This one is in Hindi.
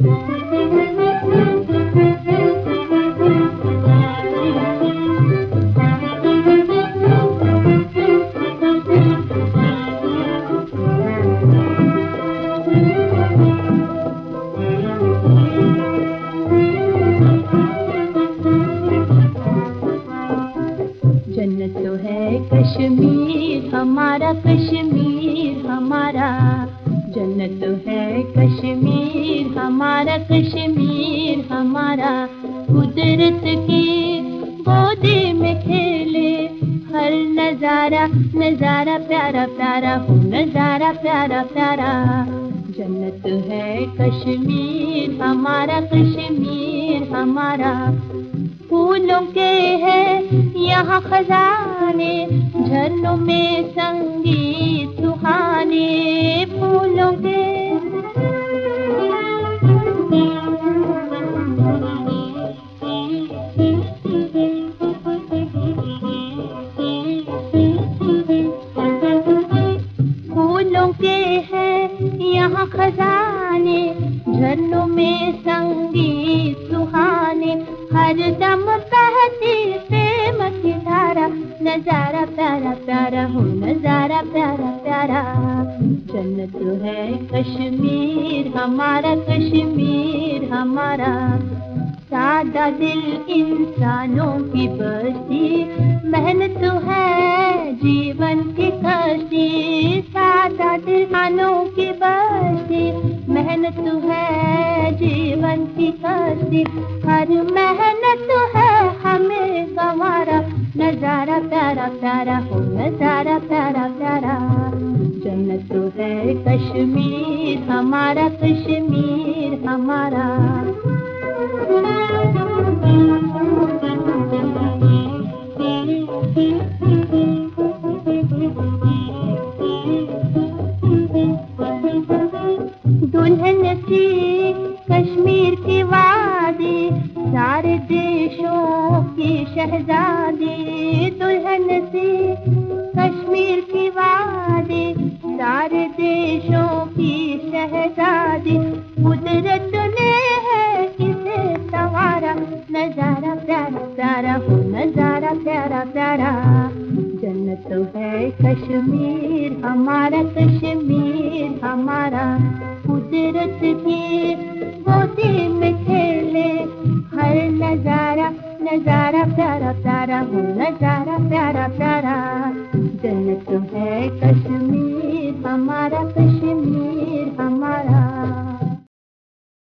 जन्नत तो है कश्मीर हमारा, कश्मीर हमारा। जन्नत तो है कश्मीर हमारा, कश्मीर हमारा। कुदरत की गोदी में खेले हर नजारा, नजारा प्यारा प्यारा हो, नजारा प्यारा प्यारा। जन्नत है कश्मीर हमारा, कश्मीर हमारा। फूलों के हैं यहाँ खजाने, झरनों में संगीत सुहाने। फूलों के फूलों के हैं यहाँ खजाने, झरनों में संगीत सुहाने। हर दम बहती प्रेम की धारा, नजारा प्यारा प्यारा हो, नजारा प्यारा प्यारा। जन्नत है कश्मीर हमारा, कश्मीर हमारा। सादा दिल इंसानों की बस्ती, मेहनत है जीवन की कश्ती। सादा दिल इंसानों की बस्ती, मेहनत है जीवन की कश्ती। हर मेहनत है हमें गंवारा, नजारा प्यारा प्यारा हो, नजारा प्यारा प्यारा। जन्नत तो है कश्मीर हमारा, कश्मीर हमारा। दुल्हन सी कश्मीर की वादी, सारे देशों की शहजादी। दुल्हन सी कश्मीर की वादी, सारे देशों की शहजादी। कुदरत ने है इसे संवारा, नजारा प्यारा प्यारा हो, नजारा प्यारा प्यारा। जन्नत तो है कश्मीर हमारा, कश्मीर हमारा। कुदरत की गोदी में खेले हर नजारा, नजारा प्यारा